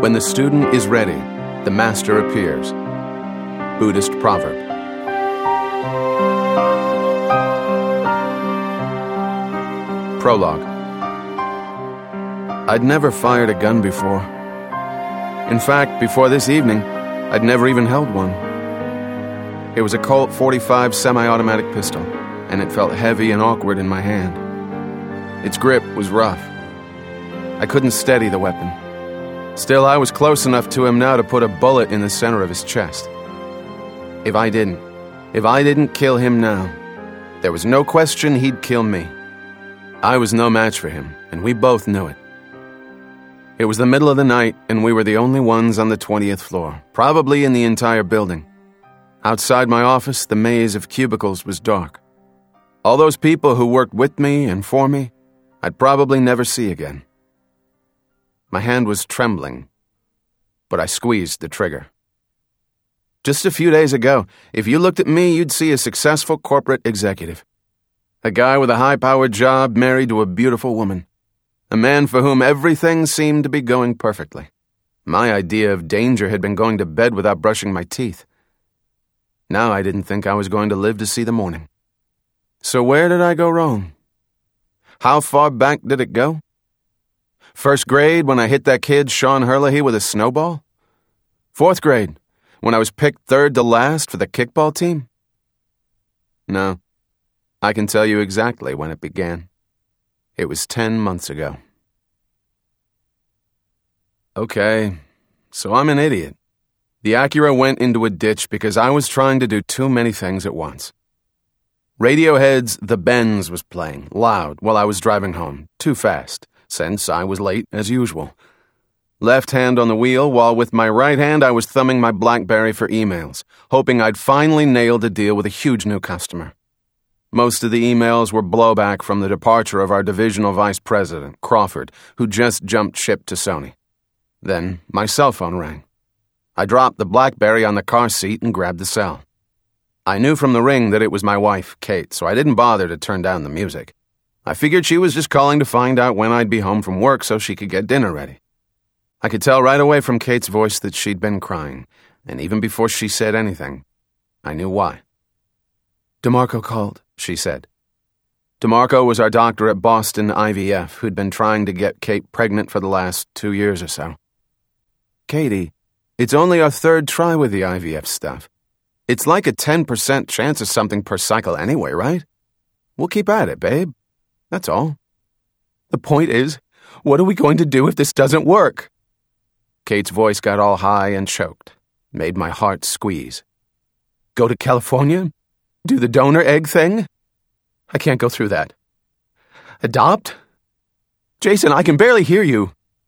When the student is ready, the master appears. Buddhist proverb. Prologue. I'd never fired a gun before. In fact, before this evening, I'd never even held one. It was a Colt .45 semi-automatic pistol, and it felt heavy and awkward in my hand. Its grip was rough. I couldn't steady the weapon. Still, I was close enough to him now to put a bullet in the center of his chest. If I didn't kill him now, there was no question he'd kill me. I was no match for him, and we both knew it. It was the middle of the night, and we were the only ones on the 20th floor, probably in the entire building. Outside my office, the maze of cubicles was dark. All those people who worked with me and for me, I'd probably never see again. My hand was trembling, but I squeezed the trigger. Just a few days ago, if you looked at me, you'd see a successful corporate executive. A guy with a high-powered job married to a beautiful woman. A man for whom everything seemed to be going perfectly. My idea of danger had been going to bed without brushing my teeth. Now I didn't think I was going to live to see the morning. So where did I go wrong? How far back did it go? First grade, when I hit that kid, Sean Herlihy, with a snowball? Fourth grade, when I was picked third to last for the kickball team? No, I can tell you exactly when it began. It was 10 months ago. Okay, so I'm an idiot. The Acura went into a ditch because I was trying to do too many things at once. Radiohead's The Bends was playing, loud, while I was driving home, too fast, since I was late as usual. Left hand on the wheel, while with my right hand I was thumbing my BlackBerry for emails, hoping I'd finally nailed a deal with a huge new customer. Most of the emails were blowback from the departure of our divisional vice president, Crawford, who just jumped ship to Sony. Then my cell phone rang. I dropped the BlackBerry on the car seat and grabbed the cell. I knew from the ring that it was my wife, Kate, so I didn't bother to turn down the music. I figured she was just calling to find out when I'd be home from work so she could get dinner ready. I could tell right away from Kate's voice that she'd been crying, and even before she said anything, I knew why. DeMarco called, she said. DeMarco was our doctor at Boston IVF who'd been trying to get Kate pregnant for the last 2 years or so. Katie, it's only our third try with the IVF stuff. It's like a 10% chance of something per cycle anyway, right? We'll keep at it, babe. That's all. The point is, what are we going to do if this doesn't work? Kate's voice got all high and choked, made my heart squeeze. Go to California? Do the donor egg thing? I can't go through that. Adopt? Jason, I can barely hear you.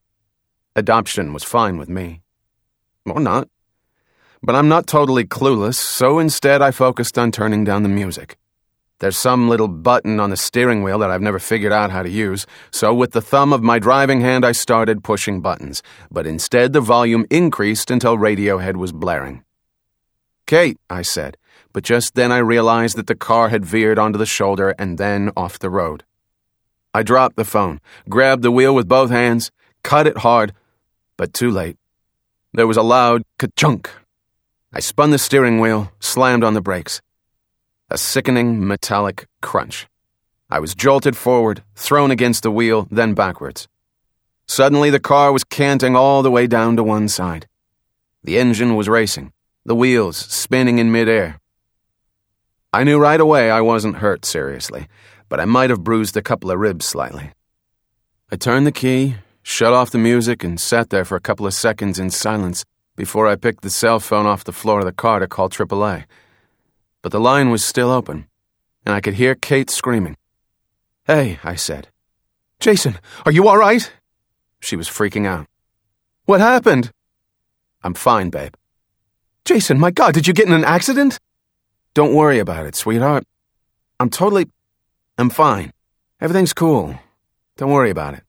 Adoption was fine with me. Or not. But I'm not totally clueless, so instead I focused on turning down the music. There's some little button on the steering wheel that I've never figured out how to use, so with the thumb of my driving hand I started pushing buttons, but instead the volume increased until Radiohead was blaring. Kate, I said, but just then I realized that the car had veered onto the shoulder and then off the road. I dropped the phone, grabbed the wheel with both hands, cut it hard, but too late. There was a loud ka-chunk. I spun the steering wheel, slammed on the brakes. A sickening, metallic crunch. I was jolted forward, thrown against the wheel, then backwards. Suddenly the car was canting all the way down to one side. The engine was racing, the wheels spinning in midair. I knew right away I wasn't hurt seriously, but I might have bruised a couple of ribs slightly. I turned the key, shut off the music, and sat there for a couple of seconds in silence before I picked the cell phone off the floor of the car to call AAA. But the line was still open, and I could hear Kate screaming. Hey, I said. Jason, are you all right? She was freaking out. What happened? I'm fine, babe. Jason, my God, did you get in an accident? Don't worry about it, sweetheart. I'm fine. Everything's cool. Don't worry about it.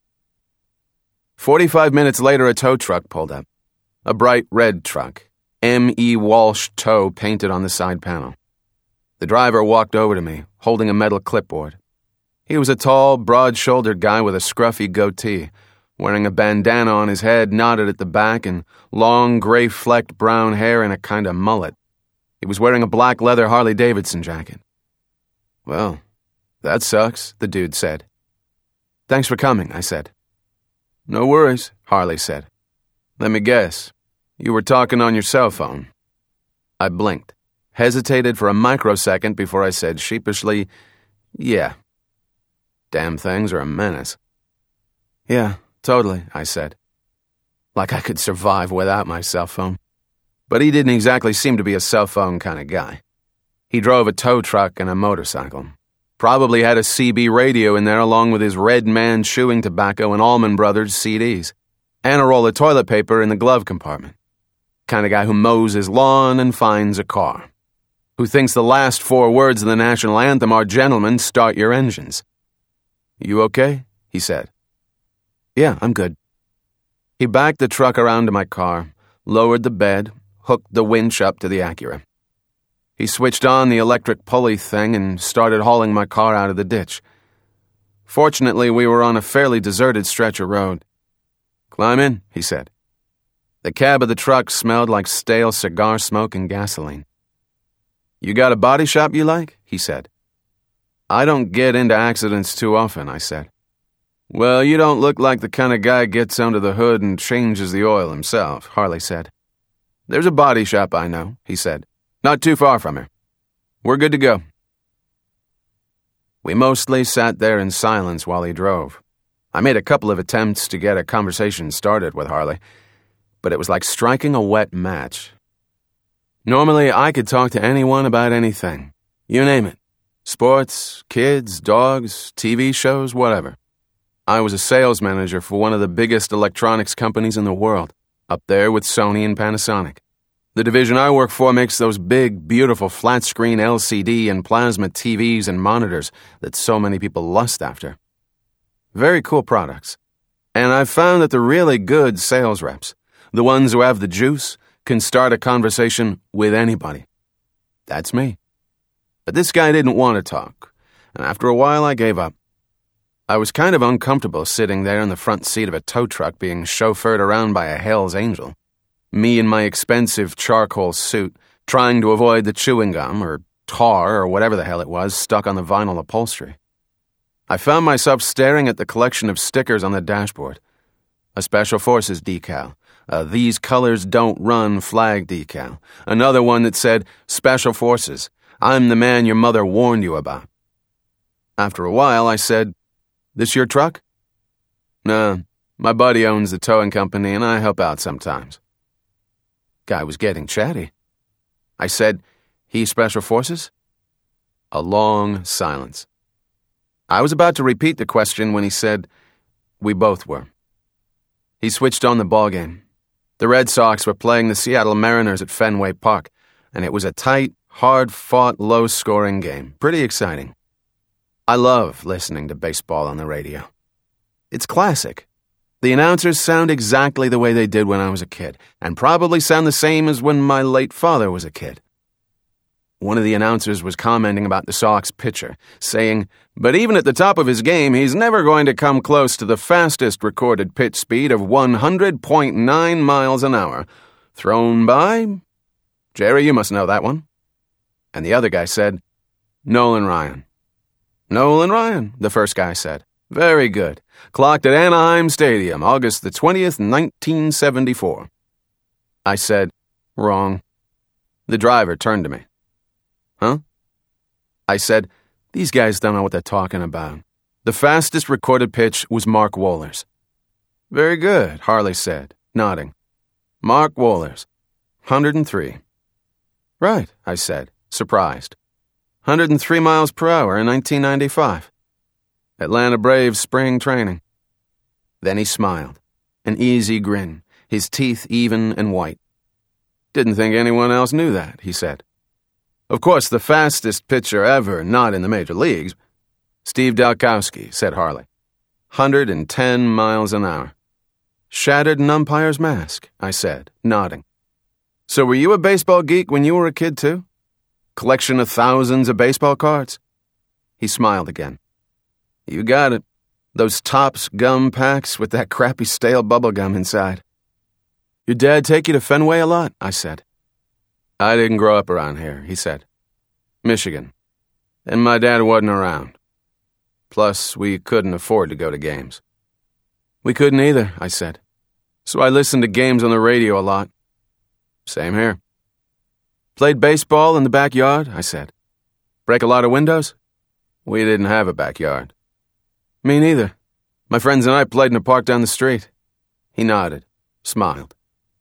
45 minutes later, a tow truck pulled up. A bright red truck, M.E. Walsh Tow painted on the side panel. The driver walked over to me, holding a metal clipboard. He was a tall, broad-shouldered guy with a scruffy goatee, wearing a bandana on his head knotted at the back and long gray-flecked brown hair and a kind of mullet. He was wearing a black leather Harley-Davidson jacket. "Well, that sucks," the dude said. "Thanks for coming," I said. "No worries," Harley said. "Let me guess. You were talking on your cell phone." I blinked, hesitated for a microsecond before I said sheepishly, "Yeah." Damn things are a menace. "Yeah, totally," I said. Like I could survive without my cell phone. But he didn't exactly seem to be a cell phone kind of guy. He drove a tow truck and a motorcycle. Probably had a CB radio in there along with his Red Man chewing tobacco and Allman Brothers CDs. And a roll of toilet paper in the glove compartment. Kind of guy who mows his lawn and finds a car. Who thinks the last 4 words of the national anthem are, "Gentlemen, start your engines." "You okay?" he said. "Yeah, I'm good." He backed the truck around to my car, lowered the bed, hooked the winch up to the Acura. He switched on the electric pulley thing and started hauling my car out of the ditch. Fortunately, we were on a fairly deserted stretch of road. "Climb in," he said. The cab of the truck smelled like stale cigar smoke and gasoline. "You got a body shop you like?" he said. "I don't get into accidents too often," I said. "Well, you don't look like the kind of guy gets under the hood and changes the oil himself," Harley said. "There's a body shop I know," he said. "Not too far from here. We're good to go." We mostly sat there in silence while he drove. I made a couple of attempts to get a conversation started with Harley, but it was like striking a wet match. Normally, I could talk to anyone about anything. You name it. Sports, kids, dogs, TV shows, whatever. I was a sales manager for one of the biggest electronics companies in the world, up there with Sony and Panasonic. The division I work for makes those big, beautiful flat-screen LCD and plasma TVs and monitors that so many people lust after. Very cool products. And I've found that the really good sales reps, the ones who have the juice, can start a conversation with anybody. That's me. But this guy didn't want to talk, and after a while I gave up. I was kind of uncomfortable sitting there in the front seat of a tow truck being chauffeured around by a Hell's Angel. Me in my expensive charcoal suit, trying to avoid the chewing gum or tar or whatever the hell it was stuck on the vinyl upholstery. I found myself staring at the collection of stickers on the dashboard. A Special Forces decal, a "These Colors Don't Run" flag decal, another one that said, "Special Forces, I'm the man your mother warned you about." After a while, I said, "This your truck?" "No, my buddy owns the towing company and I help out sometimes." Guy was getting chatty. I said, "He Special Forces?" A long silence. I was about to repeat the question when he said, "We both were." He switched on the ballgame. The Red Sox were playing the Seattle Mariners at Fenway Park, and it was a tight, hard-fought, low-scoring game. Pretty exciting. I love listening to baseball on the radio. It's classic. The announcers sound exactly the way they did when I was a kid, and probably sound the same as when my late father was a kid. One of the announcers was commenting about the Sox pitcher, saying, "But even at the top of his game, he's never going to come close to the fastest recorded pitch speed of 100.9 miles an hour. Thrown by..." "Jerry, you must know that one." And the other guy said, "Nolan Ryan." "Nolan Ryan," the first guy said. "Very good. Clocked at Anaheim Stadium, August the 20th, 1974. I said, "Wrong." The driver turned to me. "Huh?" I said, "These guys don't know what they're talking about. The fastest recorded pitch was Mark Wohlers." "Very good," Harley said, nodding. "Mark Wohlers, 103. "Right," I said, surprised. 103 miles per hour in 1995. Atlanta Braves spring training. Then he smiled, an easy grin, his teeth even and white. "Didn't think anyone else knew that," he said. "Of course, the fastest pitcher ever not in the major leagues." "Steve Dalkowski," said Harley. 110 miles an hour. "Shattered an umpire's mask," I said, nodding. "So were you a baseball geek when you were a kid, too? Collection of thousands of baseball cards?" He smiled again. "You got it. Those Tops gum packs with that crappy stale bubble gum inside. Your dad take you to Fenway a lot? I said. I didn't grow up around here, he said. Michigan. And my dad wasn't around. Plus, we couldn't afford to go to games. We couldn't either, I said. So I listened to games on the radio a lot. Same here. Played baseball in the backyard, I said. Break a lot of windows? We didn't have a backyard. Me neither. My friends and I played in a park down the street. He nodded, smiled.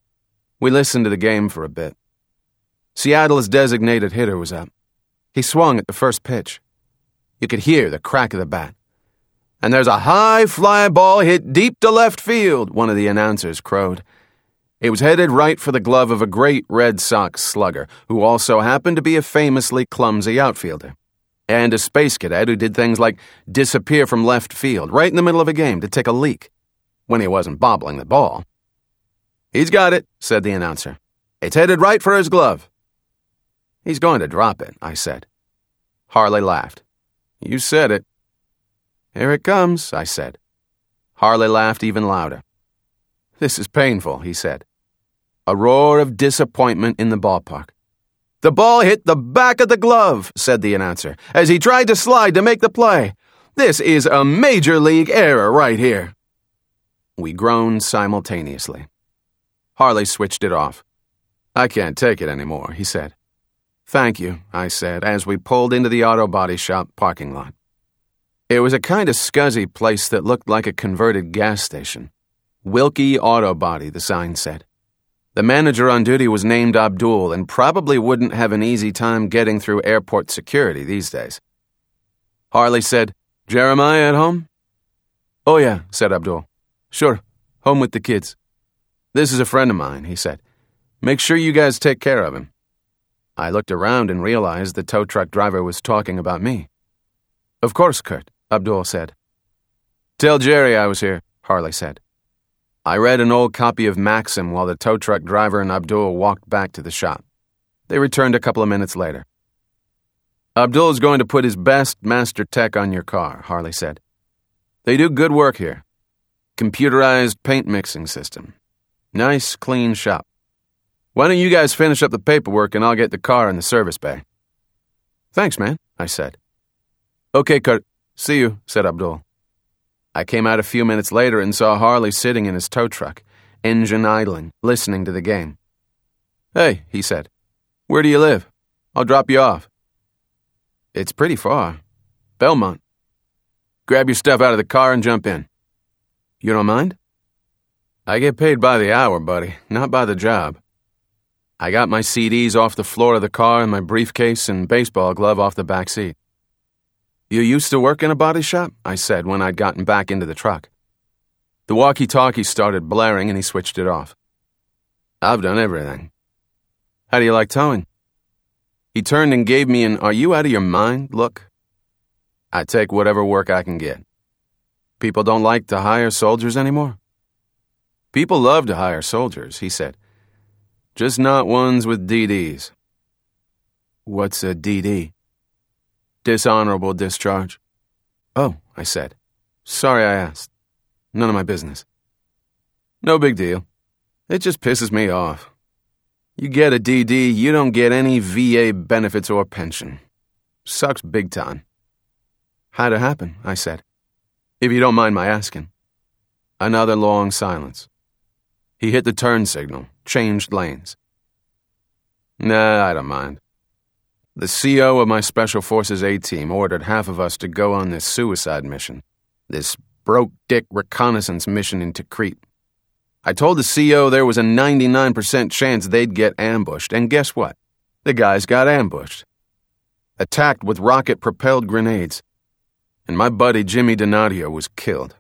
We listened to the game for a bit. Seattle's designated hitter was up. He swung at the first pitch. You could hear the crack of the bat. And there's a high fly ball hit deep to left field, one of the announcers crowed. It was headed right for the glove of a great Red Sox slugger, who also happened to be a famously clumsy outfielder. And a space cadet who did things like disappear from left field right in the middle of a game to take a leak, when he wasn't bobbling the ball. He's got it, said the announcer. It's headed right for his glove. He's going to drop it, I said. Harley laughed. You said it. Here it comes, I said. Harley laughed even louder. This is painful, he said. A roar of disappointment in the ballpark. The ball hit the back of the glove, said the announcer, as he tried to slide to make the play. This is a major league error right here. We groaned simultaneously. Harley switched it off. I can't take it anymore, he said. Thank you, I said, as we pulled into the auto body shop parking lot. It was a kind of scuzzy place that looked like a converted gas station. Wilkie Auto Body, the sign said. The manager on duty was named Abdul and probably wouldn't have an easy time getting through airport security these days. Harley said, Jeremiah at home? Oh yeah, said Abdul. Sure, home with the kids. This is a friend of mine, he said. Make sure you guys take care of him. I looked around and realized the tow truck driver was talking about me. Of course, Kurt, Abdul said. Tell Jerry I was here, Harley said. I read an old copy of Maxim while the tow truck driver and Abdul walked back to the shop. They returned a couple of minutes later. Abdul's going to put his best master tech on your car, Harley said. They do good work here. Computerized paint mixing system. Nice, clean shop. Why don't you guys finish up the paperwork and I'll get the car in the service bay? Thanks, man, I said. Okay, Kurt. See you, said Abdul. I came out a few minutes later and saw Harley sitting in his tow truck, engine idling, listening to the game. Hey, he said. Where do you live? I'll drop you off. It's pretty far. Belmont. Grab your stuff out of the car and jump in. You don't mind? I get paid by the hour, buddy, not by the job. I got my CDs off the floor of the car and my briefcase and baseball glove off the back seat. You used to work in a body shop? I said when I'd gotten back into the truck. The walkie-talkie started blaring and he switched it off. I've done everything. How do you like towing? He turned and gave me an "are you out of your mind" look. I take whatever work I can get. People don't like to hire soldiers anymore? People love to hire soldiers, he said. Just not ones with DDs. What's a DD? Dishonorable discharge. Oh, I said. Sorry I asked. None of my business. No big deal. It just pisses me off. You get a DD, you don't get any VA benefits or pension. Sucks big time. How'd it happen? I said. If you don't mind my asking. Another long silence. He hit the turn signal, changed lanes. Nah, I don't mind. The CO of my Special Forces A-team ordered half of us to go on this suicide mission, this broke-dick reconnaissance mission into Crete. I told the CO there was a 99% chance they'd get ambushed, and guess what? The guys got ambushed. Attacked with rocket-propelled grenades. And my buddy Jimmy Donadio was killed.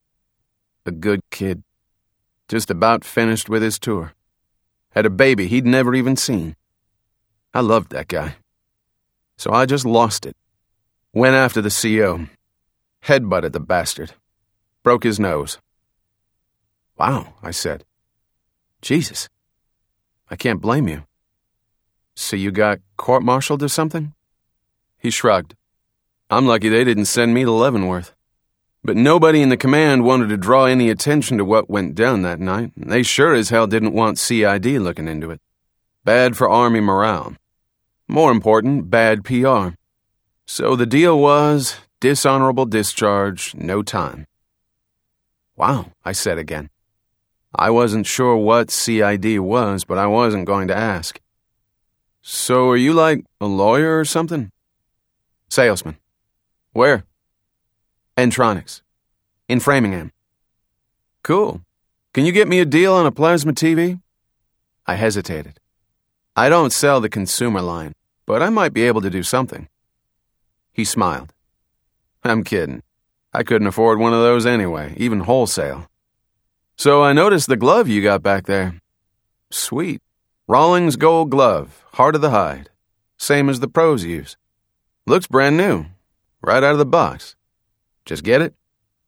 A good kid. Just about finished with his tour. Had a baby he'd never even seen. I loved that guy. So I just lost it. Went after the CO. Headbutted the bastard. Broke his nose. Wow, I said. Jesus. I can't blame you. So you got court-martialed or something? He shrugged. I'm lucky they didn't send me to Leavenworth. But nobody in the command wanted to draw any attention to what went down that night, and they sure as hell didn't want CID looking into it. Bad for Army morale. More important, bad PR. So the deal was dishonorable discharge, no time. Wow, I said again. I wasn't sure what CID was, but I wasn't going to ask. So are you like a lawyer or something? Salesman. Where? Entronics. In Framingham. Cool. Can you get me a deal on a plasma TV? I hesitated. I don't sell the consumer line, but I might be able to do something. He smiled. I'm kidding. I couldn't afford one of those anyway, even wholesale. So I noticed the glove you got back there. Sweet. Rawlings gold glove, heart of the hide. Same as the pros use. Looks brand new. Right out of the box. Just get it?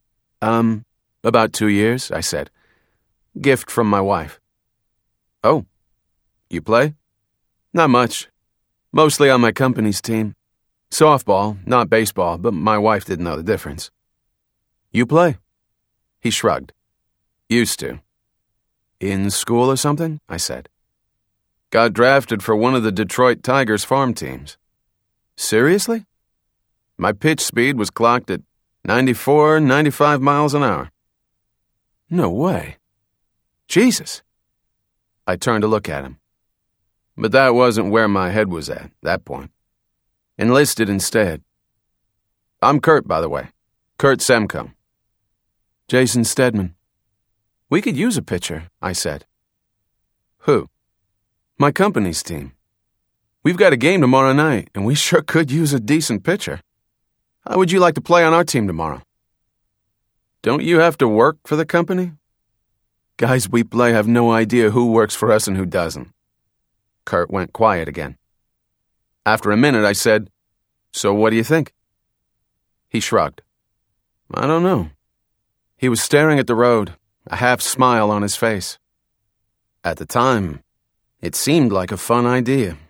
About 2 years, I said. Gift from my wife. Oh. You play? Not much. Mostly on my company's team. Softball, not baseball, but my wife didn't know the difference. You play? He shrugged. Used to. In school or something? I said. Got drafted for one of the Detroit Tigers farm teams. Seriously? My pitch speed was clocked at 94, 95 miles an hour. No way. Jesus. I turned to look at him. But that wasn't where my head was at that point. Enlisted instead. I'm Kurt, by the way. Kurt Semco. Jason Stedman. We could use a pitcher, I said. Who? My company's team. We've got a game tomorrow night, and we sure could use a decent pitcher. How would you like to play on our team tomorrow? Don't you have to work for the company? Guys we play have no idea who works for us and who doesn't. Kurt went quiet again. After a minute, I said, So what do you think? He shrugged. I don't know. He was staring at the road, a half smile on his face. At the time, it seemed like a fun idea.